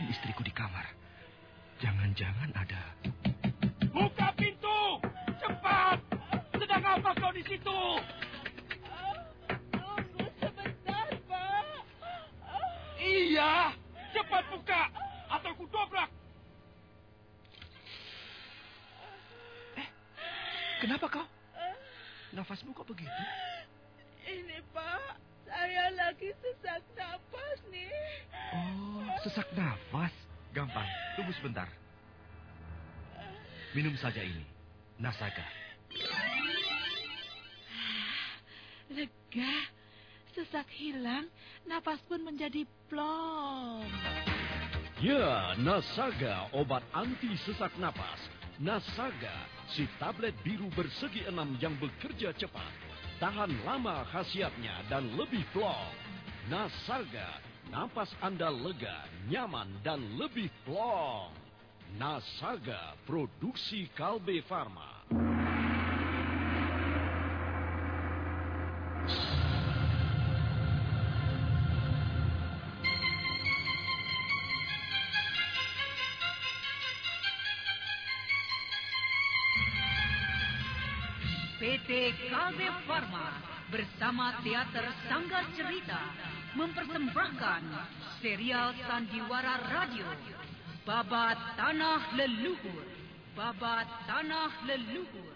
istriku di kamar. Jangan-jangan ada... Buka pintu! Cepat! Sedang apa kau di situ? Tunggu sebentar, Pak. Iya! Cepat buka! Atau ku dobrak! Kenapa kau? Nafasmu kok begitu? Ini, Pak. Saya lagi sesak napas nih. Oh, sesak nafas. Gampang, tunggu sebentar. Minum saja ini, Nasaga. Lega, sesak hilang, napas pun menjadi plong. Ya, Nasaga, obat anti sesak napas. Nasaga, si tablet biru bersegi 6 yang bekerja cepat. Tahan lama khasiatnya dan lebih plong. Nasaga, napas Anda lega, nyaman, dan lebih plong. Nasaga, produksi Kalbe Farma. PT Kalbe Farma bersama Teater Sanggar Cerita mempersembahkan serial Sandiwara Radio Babat Tanah Leluhur. Babat Tanah Leluhur.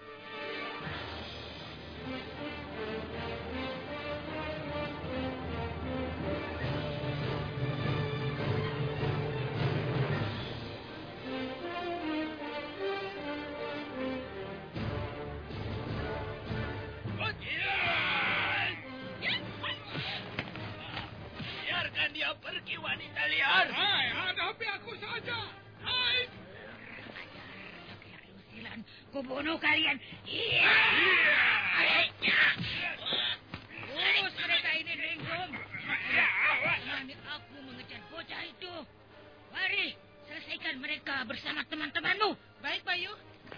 Biarkan dia pergi, wanita liar. Hai, hadapi aku saja. Hai. Silan, kubunuh kalian. Iya. Urus mereka ini, Ringkum. Nanti aku mengejar bocah itu. Mari, selesaikan mereka bersama teman-temanmu. Baik, Bayu.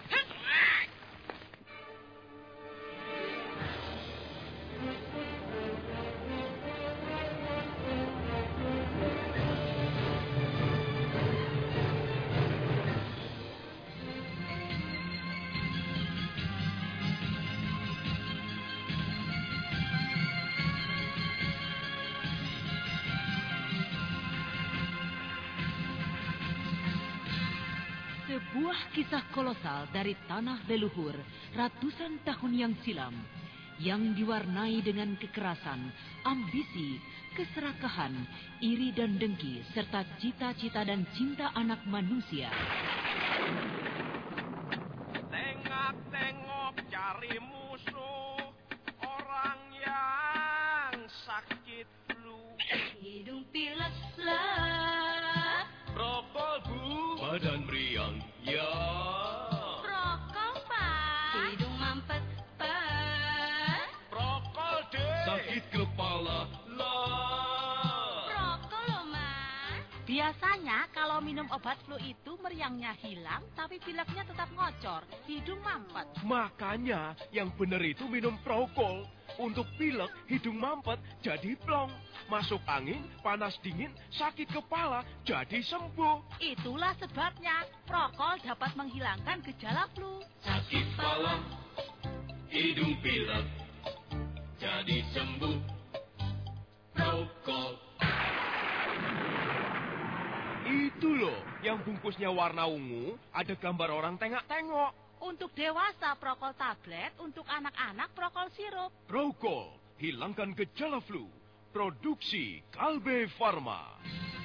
Sebuah kisah kolosal dari tanah leluhur ratusan tahun yang silam yang diwarnai dengan kekerasan, ambisi, keserakahan, iri dan dengki serta cita-cita dan cinta anak manusia. Tengok-tengok cari musuh, orang yang sakit flu. Hidung pilek lah. Prokol, Bu. Badan meriang, ya. Prokol, Pak. Hidung mampet, Pak. Prokol, Dek. Sakit kepala, lah. Prokol loh, Mas. Biasanya kalau minum obat flu itu meriangnya hilang, tapi pileknya tetap ngocor, hidung mampet. Makanya yang benar itu minum Prokol. Untuk pilek, hidung mampet, jadi plong. Masuk angin, panas dingin, sakit kepala, jadi sembuh. Itulah sebabnya Prokol dapat menghilangkan gejala flu. Sakit kepala, hidung pilek, jadi sembuh. Prokol. Itu loh, yang bungkusnya warna ungu, ada gambar orang tengok-tengok. Untuk dewasa Prokol tablet, untuk anak-anak Prokol sirup. Prokol, hilangkan gejala flu. Produksi Kalbe Farma.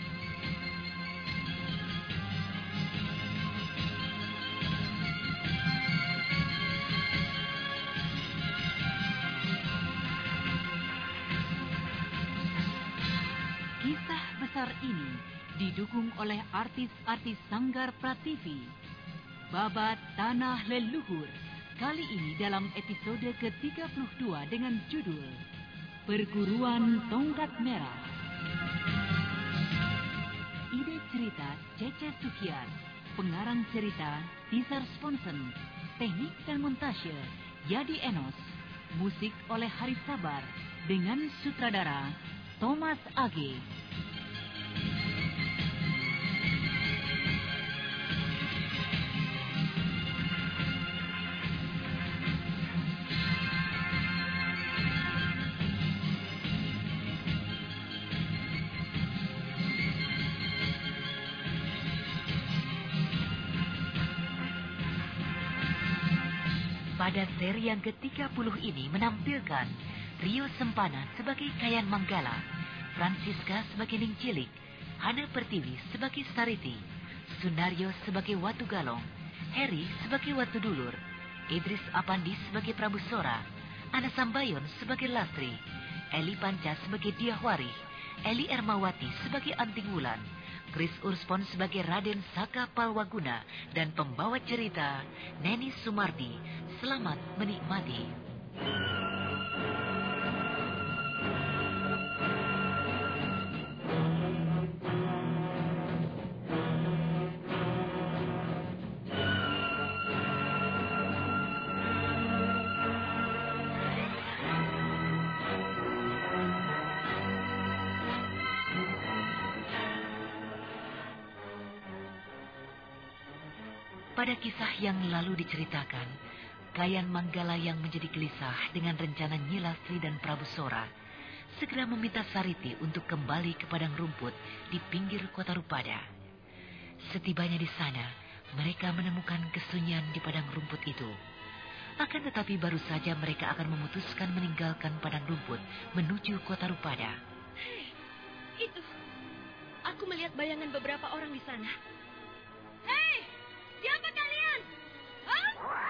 Kisah besar ini didukung oleh artis-artis Sanggar Prativi. Babat Tanah Leluhur, kali ini dalam episode ke-32 dengan judul Perguruan Tongkat Merah. Ide cerita Cece Suhyar, pengarang cerita Tisar Sponsen, teknik dan montase Yadi Enos, musik oleh Haris Sabar dengan sutradara Thomas Age. Pada seri yang ke-30 ini menampilkan Rio Sempana sebagai Kayan Manggala, Francisca sebagai Ning Cilik, Hana Pertiwi sebagai Sariti, Sunario sebagai Watu Galong, Heri sebagai Watu Dulur, Idris Apandi sebagai Prabu Sora, Ana Sambayon sebagai Lastri, Eli Panca sebagai Diahwari, Eli Ermawati sebagai Anting Wulan, Chris Urspon sebagai Raden Saka Palwaguna, dan pembawa cerita Neni Sumardi. Selamat menikmati. Pada kisah yang lalu diceritakan, Kayan Manggala yang menjadi gelisah dengan rencana Nyi Lastri dan Prabu Sora segera meminta Sariti untuk kembali ke padang rumput di pinggir kota Rupada. Setibanya di sana, mereka menemukan kesunyian di padang rumput itu. Akan tetapi baru saja mereka akan memutuskan meninggalkan padang rumput menuju kota Rupada. Hei, itu. Aku melihat bayangan beberapa orang di sana. Hei, siapa kalian? Hah?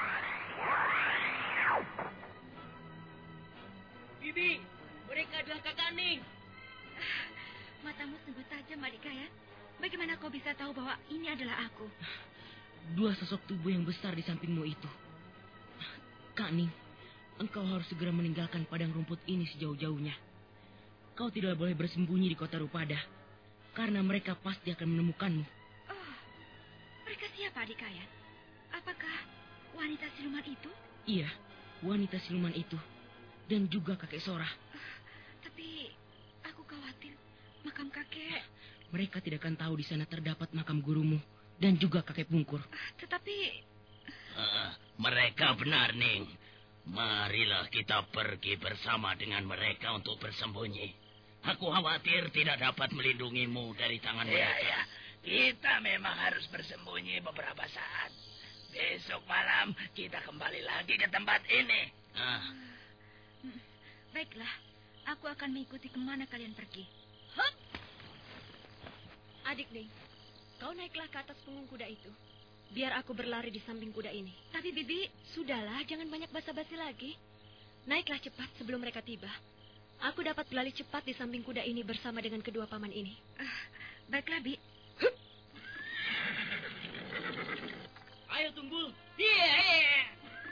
Bibi, mereka adalah kakak Ning. Matamu sungguh tajam, adik Kayan. Bagaimana kau bisa tahu bahwa ini adalah aku? Dua sosok tubuh yang besar di sampingmu itu. Kak Ning, engkau harus segera meninggalkan padang rumput ini sejauh-jauhnya. Kau tidak boleh bersembunyi di kota Rupada, karena mereka pasti akan menemukanmu. Oh, mereka siapa, adik Kayan? Apakah wanita siluman itu? Iya, wanita siluman itu. Dan juga kakek Sora. Tapi aku khawatir makam kakek. Mereka tidak akan tahu di sana terdapat makam gurumu dan juga kakek Bungkur. Tetapi mereka benar, Ning. Marilah kita pergi bersama dengan mereka untuk bersembunyi. Aku khawatir tidak dapat melindungimu dari tangan mereka. Ya, kita memang harus bersembunyi beberapa saat. Besok malam kita kembali lagi ke tempat ini. Baiklah, aku akan mengikuti kemana kalian pergi. Hup! Adik Ning, kau naiklah ke atas punggung kuda itu. Biar aku berlari di samping kuda ini. Tapi Bibi, sudahlah, jangan banyak basa-basi lagi. Naiklah cepat sebelum mereka tiba. Aku dapat berlari cepat di samping kuda ini bersama dengan kedua paman ini. Baiklah, Bi. Hup! Ayo, Tunggul. Yeah.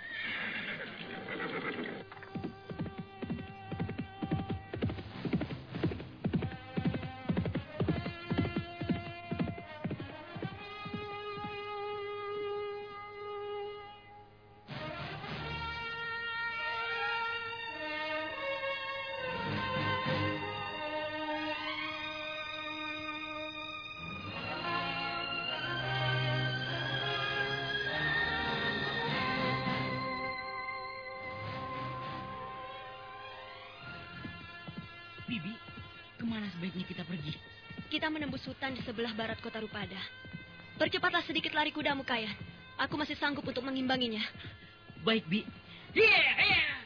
Bibi, kemana sebaiknya kita pergi? Kita menembus hutan di sebelah barat kota Rupada. Percepatlah sedikit lari kudamu, Kayan. Aku masih sanggup untuk mengimbanginya. Baik, Bi. Yeah.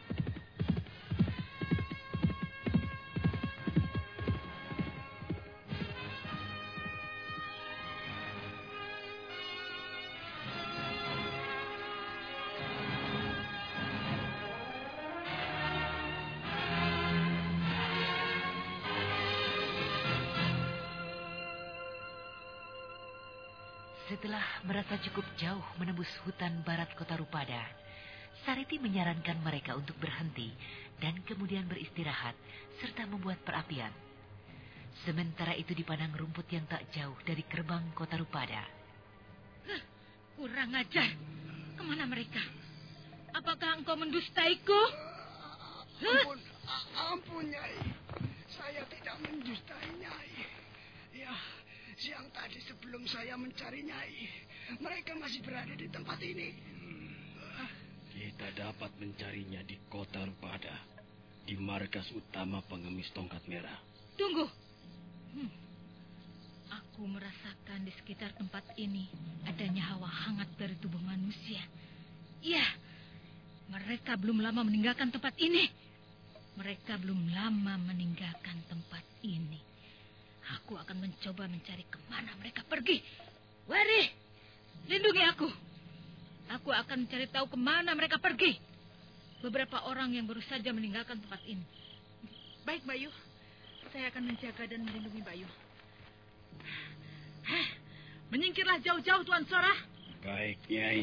Setelah merasa cukup jauh menembus hutan barat kota Rupada, Sariti menyarankan mereka untuk berhenti dan kemudian beristirahat serta membuat perapian. Sementara itu di padang rumput yang tak jauh dari gerbang kota Rupada. Kurang ajar. Kemana mereka? Apakah engkau mendustaiku? Ampun, Nyai. Saya tidak mendustai, Nyai. Ya, siang tadi sebelum saya mencari Nyai, mereka masih berada di tempat ini. Kita dapat mencarinya di kota Rupada, di markas utama pengemis tongkat merah. Tunggu. Aku merasakan di sekitar tempat ini adanya hawa hangat dari tubuh manusia. Iya, Mereka belum lama meninggalkan tempat ini. Mereka belum lama meninggalkan tempat ini. Aku akan mencoba mencari kemana mereka pergi. Wari, lindungi aku. Aku akan mencari tahu kemana mereka pergi. Beberapa orang yang baru saja meninggalkan tempat ini. Baik, Bayu. Saya akan menjaga dan melindungi Bayu. Menyingkirlah jauh-jauh, Tuan Sora. Baik, Nyai.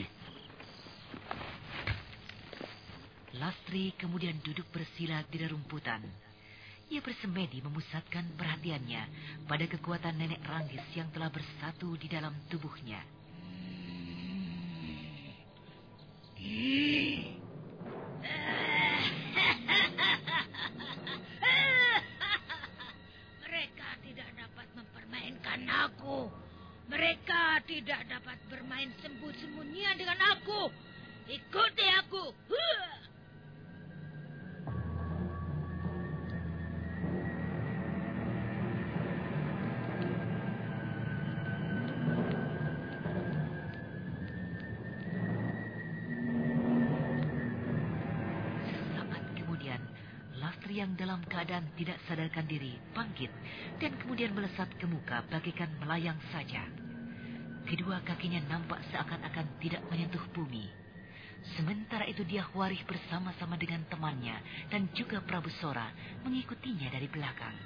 Lastri kemudian duduk bersila di rerumputan. Ia bersemedi memusatkan perhatiannya pada kekuatan nenek Ranggis yang telah bersatu di dalam tubuhnya. Mereka tidak dapat mempermainkan aku. Mereka tidak dapat bermain sembunyi-sembunyian dengan aku. Ikuti aku. Yang dalam keadaan tidak sadarkan diri bangkit dan kemudian melesat ke muka bagaikan melayang saja. Kedua kakinya nampak seakan-akan tidak menyentuh bumi. Sementara itu dia Warih bersama-sama dengan temannya dan juga Prabu Sora mengikutinya dari belakang.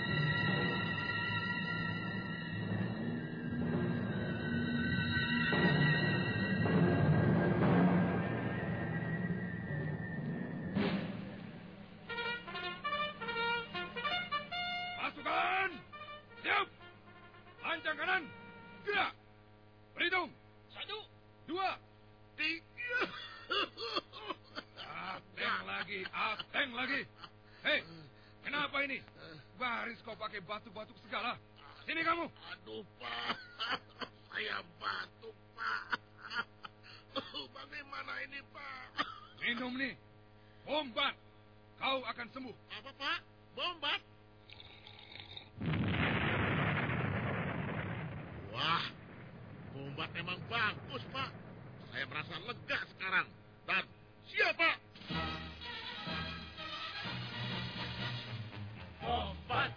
Batuk-batuk segala. Sini kamu. Aduh, Pak. Saya batuk, Pak. Bagaimana ini, Pak? Minum nih. Bombat. Kau akan sembuh. Apa, Pak? Bombat? Wah, bombat memang bagus, Pak. Saya merasa lega sekarang. Dan siap, Pak. Bombat.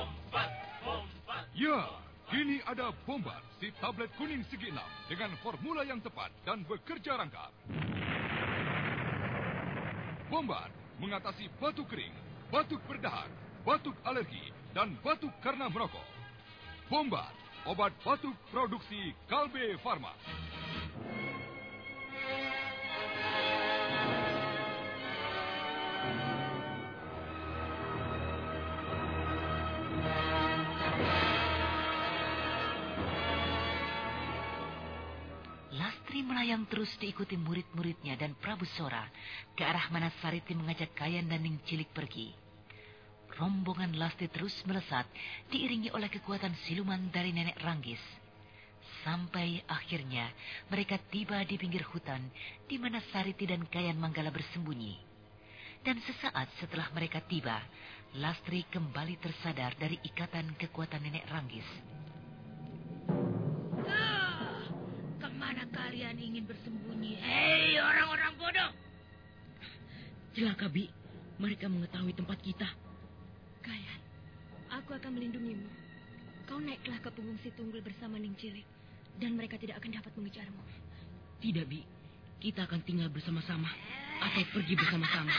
Ya, kini ada Bombat, si tablet kuning segi 6 dengan formula yang tepat dan bekerja rangkap. Bombat mengatasi batuk kering, batuk berdahak, batuk alergi, dan batuk karena merokok. Bombat, obat batuk produksi Kalbe Farma. Melayang terus diikuti murid-muridnya dan Prabu Sora ke arah mana Sariti mengajak Kayan dan Ning Cilik pergi. Rombongan Lastri terus melesat diiringi oleh kekuatan siluman dari nenek Ranggis. Sampai akhirnya mereka tiba di pinggir hutan di mana Sariti dan Kayan Manggala bersembunyi. Dan sesaat setelah mereka tiba, Lastri kembali tersadar dari ikatan kekuatan nenek Ranggis. Kemana kalian ingin bersembunyi? Hei, orang-orang bodoh! Celaka, Bi. Mereka mengetahui tempat kita. Kayan, aku akan melindungimu. Kau naiklah ke punggung si Tunggul bersama Ning Cilik, dan mereka tidak akan dapat mengejarmu. Tidak, Bi. Kita akan tinggal bersama-sama atau pergi bersama-sama.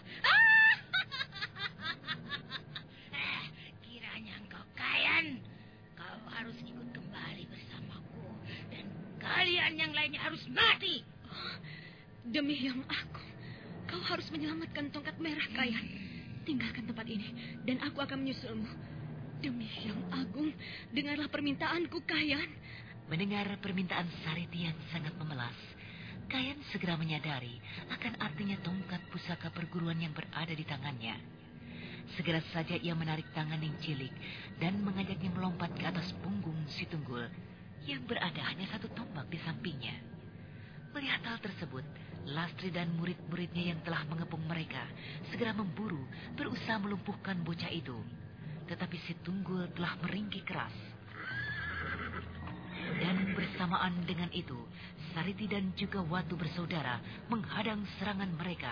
Kiranya engkau Kayan. Kau harus ikut kembali bersamaku. Dan kalian yang lainnya harus mati. Demi yang aku, kau harus menyelamatkan tongkat merah, Kayan. Tinggalkan tempat ini, dan aku akan menyusulmu. Demi yang agung, dengarlah permintaanku, Kayan. Mendengar permintaan Sariti yang sangat memelas, Kayan segera menyadari akan artinya tongkat pusaka perguruan yang berada di tangannya. Segera saja ia menarik tangan Ning Cilik dan mengajaknya melompat ke atas punggung si Tunggul yang berada hanya satu tombak di sampingnya. Melihat hal tersebut, Lastri dan murid-muridnya yang telah mengepung mereka segera memburu, berusaha melumpuhkan bocah itu. Tetapi si Tunggul telah meringkih keras. Dan bersamaan dengan itu, Sariti dan juga Watu bersaudara menghadang serangan mereka.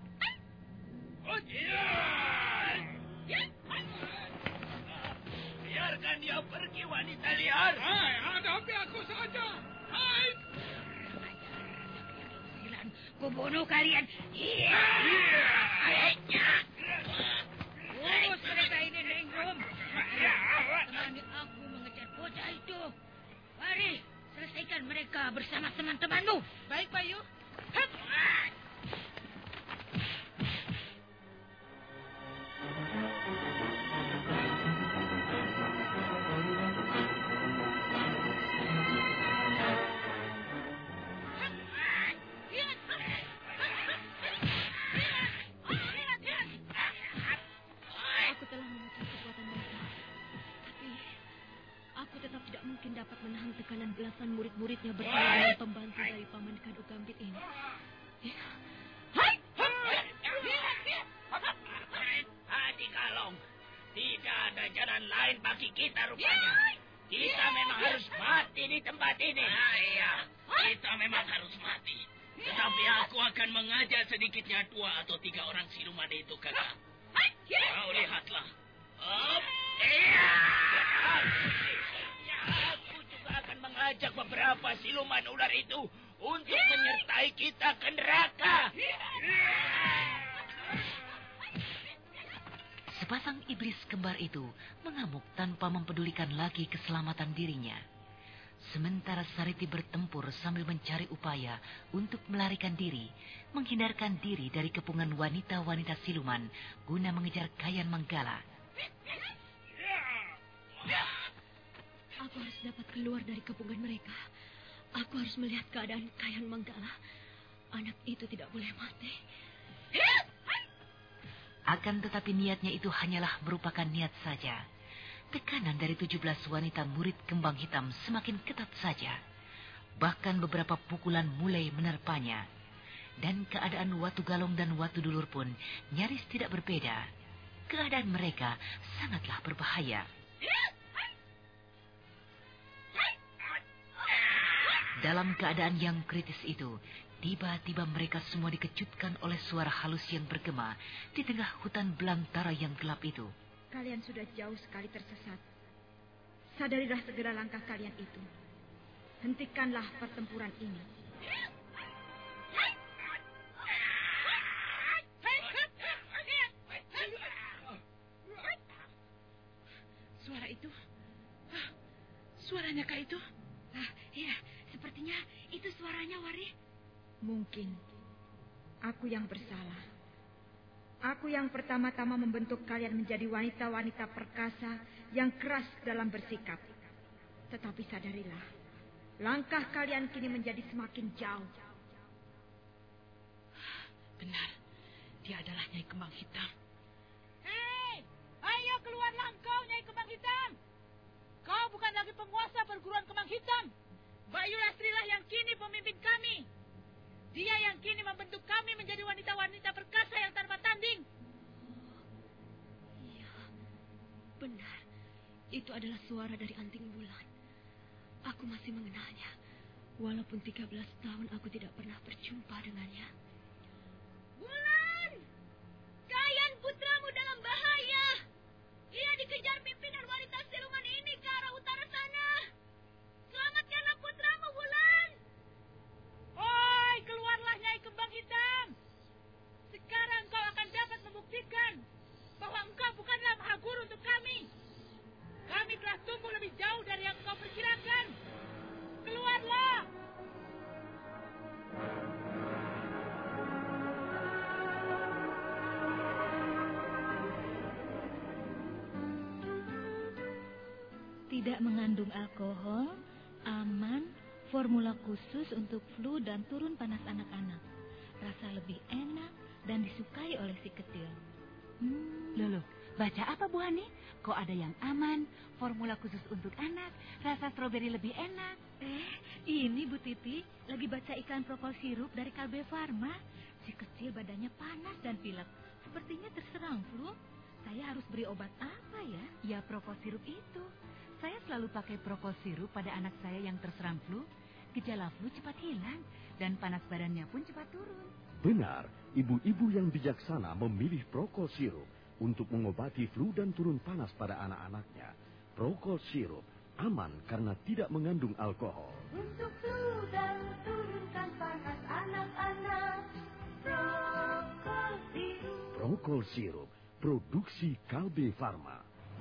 Biarkan dia pergi, wanita liar. Hai, hadapi aku saja. Hai. Kubunuh kalian. Iya. Urus mereka ini, Ningrum. Temani aku mengejar bocah itu. Mari, selesaikan mereka bersama teman-temanmu. Baik, Bayu. Aku telah memecah kekuatan mereka. Tapi aku tetap tidak mungkin dapat menahan tekanan belasan murid-muridnya bersama dengan pembantu dari Paman Kadu Gambit ini. Adik Kalong, tidak ada jalan lain bagi kita rupanya. Kita memang harus mati di tempat ini. Iya, kita memang harus mati. Tetapi aku akan mengajak sedikitnya 2 atau 3 orang siluman itu, kakak. Kau lihatlah. Iya. Aku juga akan mengajak beberapa siluman ular itu untuk menyertai kita ke neraka. Sepasang iblis kembar itu mengamuk tanpa mempedulikan lagi keselamatan dirinya. Sementara Sariti bertempur sambil mencari upaya untuk melarikan diri, menghindarkan diri dari kepungan wanita-wanita siluman guna mengejar Kayan Manggala. Aku harus dapat keluar dari kepungan mereka. Aku harus melihat keadaan Kayan Manggala. Anak itu tidak boleh mati. Akan tetapi niatnya itu hanyalah merupakan niat saja. Tekanan dari 17 wanita murid kembang hitam semakin ketat saja. Bahkan beberapa pukulan mulai menerpanya. Dan keadaan Watu Galong dan Watu Dulur pun nyaris tidak berbeda. Keadaan mereka sangatlah berbahaya. Dalam keadaan yang kritis itu, tiba-tiba mereka semua dikejutkan oleh suara halus yang bergema di tengah hutan belantara yang gelap itu. Kalian sudah jauh sekali tersesat. Sadarilah segera langkah kalian itu. Hentikanlah pertempuran ini. Suara itu? Suaranya kah itu? Iya, sepertinya itu suaranya, Wari. Mungkin aku yang bersalah. Aku yang pertama-tama membentuk kalian menjadi wanita-wanita perkasa yang keras dalam bersikap. Tetapi sadarilah, langkah kalian kini menjadi semakin jauh. Benar, dia adalah Nyai Kembang Hitam. Hei, ayo keluarlah engkau, Nyai Kembang Hitam. Kau bukan lagi penguasa perguruan Kembang Hitam. Bayu Lastrilah yang kini pemimpin kami. Dia yang kini membentuk kami menjadi wanita-wanita perkasa yang tanpa tanding. Iya, benar. Itu adalah suara dari Anting Bulan. Aku masih mengenalnya. Walaupun 13 tahun aku tidak pernah berjumpa dengannya. Bulan! Kayan putramu dalam bahaya. Ia dikejar pimpinan wanita siluman ini ke arah utara sana. Selamatkanlah putramu, Bulan! Oi, keluarlah Nyai Kembang Hitam. Sekarang kau akan dapat membuktikan bahwa engkau bukanlah maha guru untuk kami. Kami telah tumbuh lebih jauh dari yang kau perkirakan. Keluarlah! Tidak mengandung alkohol, aman, formula khusus untuk flu dan turun panas anak-anak. Rasa lebih enak dan disukai oleh si kecil. Loh, baca apa Bu Hani? Kok ada yang aman, formula khusus untuk anak, rasa stroberi lebih enak? Ini Bu Titi lagi baca iklan Propol sirup dari Kalbe Farma. Si kecil badannya panas dan pilek. Sepertinya terserang flu. Saya harus beri obat apa ya? Ya Propol sirup itu. Saya selalu pakai Prokol sirup pada anak saya yang terserang flu. Gejala flu cepat hilang dan panas badannya pun cepat turun. Benar, ibu-ibu yang bijaksana memilih Prokol sirup untuk mengobati flu dan turun panas pada anak-anaknya. Prokol sirup aman karena tidak mengandung alkohol. Untuk flu dan turunkan panas anak-anak, Prokol sirup. Prokol sirup, produksi Kalbe Farma.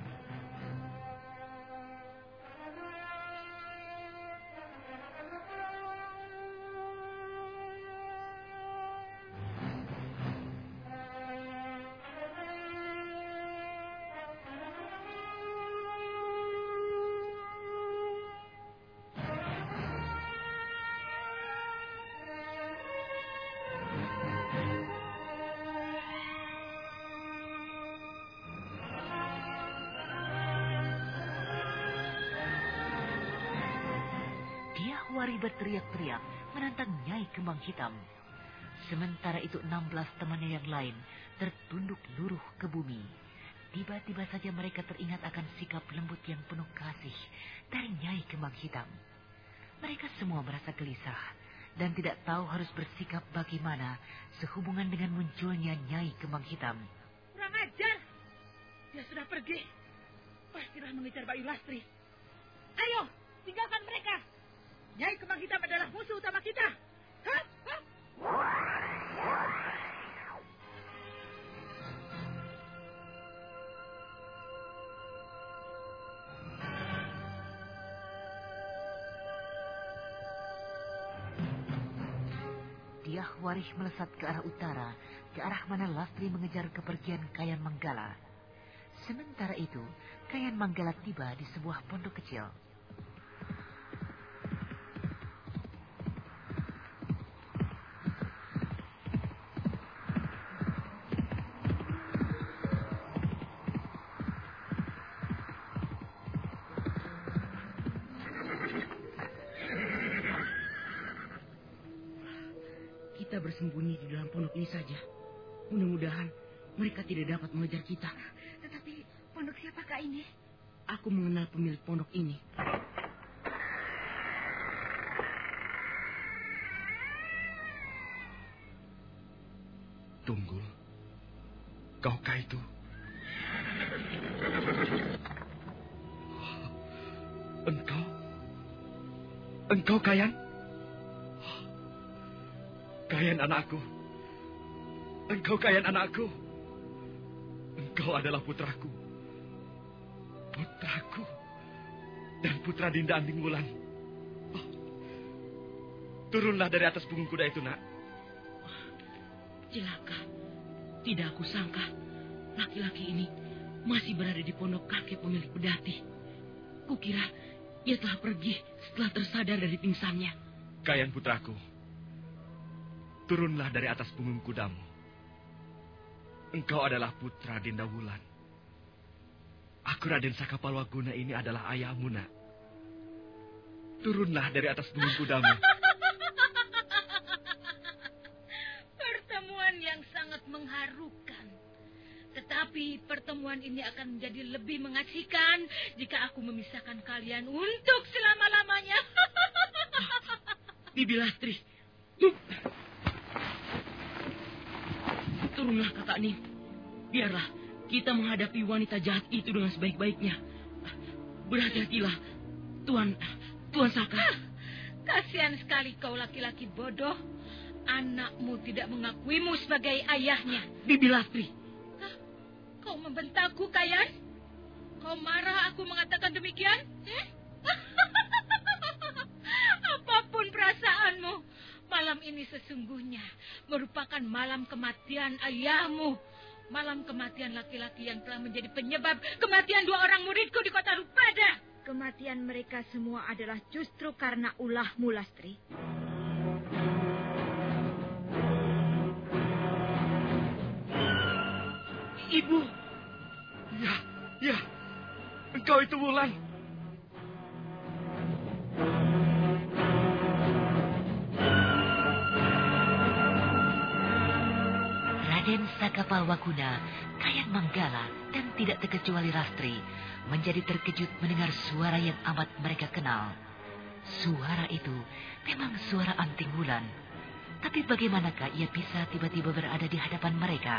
Wari berteriak-teriak menantang Nyai Kembang Hitam. Sementara itu 16 temannya yang lain tertunduk luruh ke bumi. Tiba-tiba saja mereka teringat akan sikap lembut yang penuh kasih dari Nyai Kembang Hitam. Mereka semua merasa gelisah dan tidak tahu harus bersikap bagaimana sehubungan dengan munculnya Nyai Kembang Hitam. Kurang ajar. Dia sudah pergi. Pastilah mengejar Bayu Lastri. Ayo, tinggalkan mereka. Nyai Kembang Hitam adalah musuh utama kita. Hah? Diah Warih melesat ke arah utara, ke arah mana Lastri mengejar kepergian Kayan Manggala. Sementara itu, Kayan Manggala tiba di sebuah pondok kecil. Kita bersembunyi di dalam pondok ini saja. Mudah-mudahan mereka tidak dapat mengejar kita. Tetapi pondok siapakah ini? Aku mengenal pemilik pondok ini. Tunggul, kaukah itu? Engkau Kayan? Kayan anakku. Engkau Kayan anakku. Engkau adalah putraku. Putraku. Dan putra Dinda Anting Wulan. Oh. Turunlah dari atas punggung kuda itu, nak. Celaka. Tidak aku sangka laki-laki ini masih berada di pondok kakek pemilik pedati. Kukira ia telah pergi setelah tersadar dari pingsannya. Kayan putraku. Turunlah dari atas punggung kudamu. Engkau adalah putra Dinda Wulan. Aku Raden Sakapalwaguna ini adalah ayahmu, nak. Turunlah dari atas punggung kudamu. Pertemuan yang sangat mengharukan. Tetapi pertemuan ini akan menjadi lebih mengasihkan jika aku memisahkan kalian untuk selama-lamanya. Bibi Lastri. Turunlah, Kakak Ning. Biarlah kita menghadapi wanita jahat itu dengan sebaik-baiknya. Berhati-hatilah, Tuan Saka. Kasihan sekali kau laki-laki bodoh. Anakmu tidak mengakuimu sebagai ayahnya. Bibi Lastri. Kau membentakku, Kayan? Kau marah aku mengatakan demikian? Apapun perasaanmu, malam ini sesungguhnya merupakan malam kematian ayahmu. Malam kematian laki-laki yang telah menjadi penyebab kematian 2 orang muridku di kota Rupada. Kematian mereka semua adalah justru karena ulahmu, Lastri. Ibu. Ya. Engkau itu Wulan. Raden Sakapalwaguna, Kayan Manggala, dan tidak terkecuali Lastri menjadi terkejut mendengar suara yang amat mereka kenal. Suara itu memang suara Anting Wulan. Tapi bagaimanakah ia bisa tiba-tiba berada di hadapan mereka?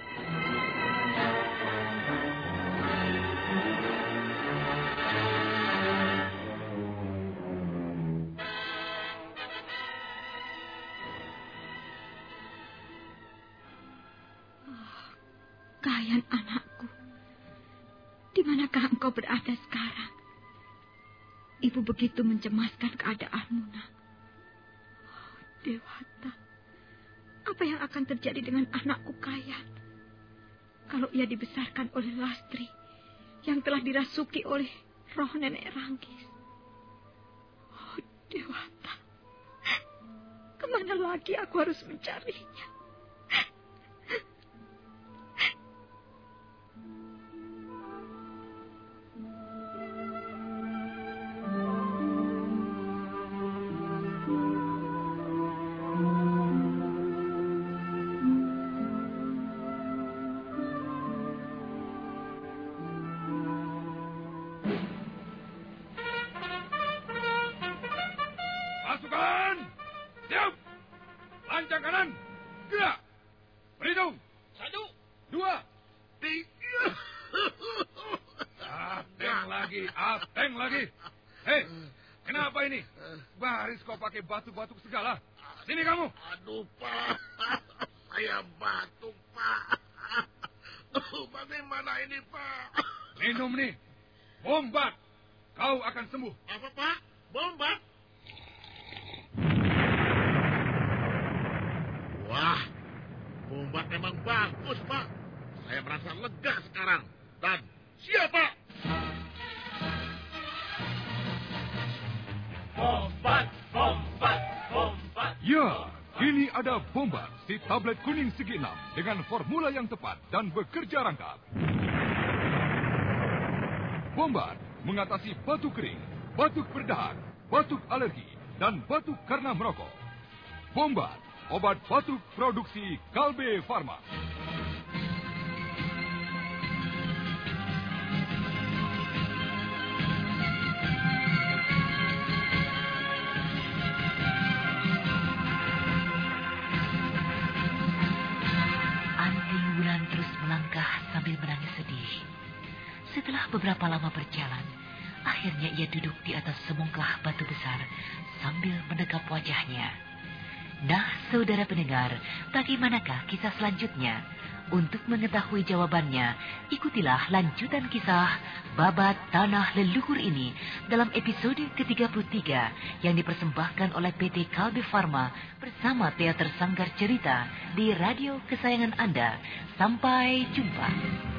Kayan anakku, di manakah engkau berada sekarang? Ibu begitu mencemaskan keadaanmu, nak. Oh, Dewata, apa yang akan terjadi dengan anakku Kayan? Kalau ia dibesarkan oleh Lastri yang telah dirasuki oleh roh nenek Ranggis. Oh, Dewata, kemana lagi aku harus mencarinya? Batuk-batuk segala. Sini kamu. Aduh, Pak. Saya batuk, Pak. Bagaimana ini, Pak? Minum nih. Bombat. Kau akan sembuh. Apa, Pak? Bombat? Wah, bombat memang bagus, Pak. Saya merasa lega sekarang. Dan siapa? Bombat. Ya, kini ada Bombat, si tablet kuning segi 6 dengan formula yang tepat dan bekerja rangkap. Bombat mengatasi batuk kering, batuk berdahak, batuk alergi, dan batuk karena merokok. Bombat, obat batuk produksi Kalbe Farma. Sambil menangis sedih. Setelah beberapa lama berjalan, akhirnya ia duduk di atas semongkah batu besar sambil mendekap wajahnya. Nah, saudara pendengar, bagaimanakah kisah selanjutnya? Untuk mengetahui jawabannya, ikutilah lanjutan kisah Babat Tanah Leluhur ini dalam episode ke-33 yang dipersembahkan oleh PT Kalbe Farma bersama Teater Sanggar Cerita di radio kesayangan Anda. Sampai jumpa.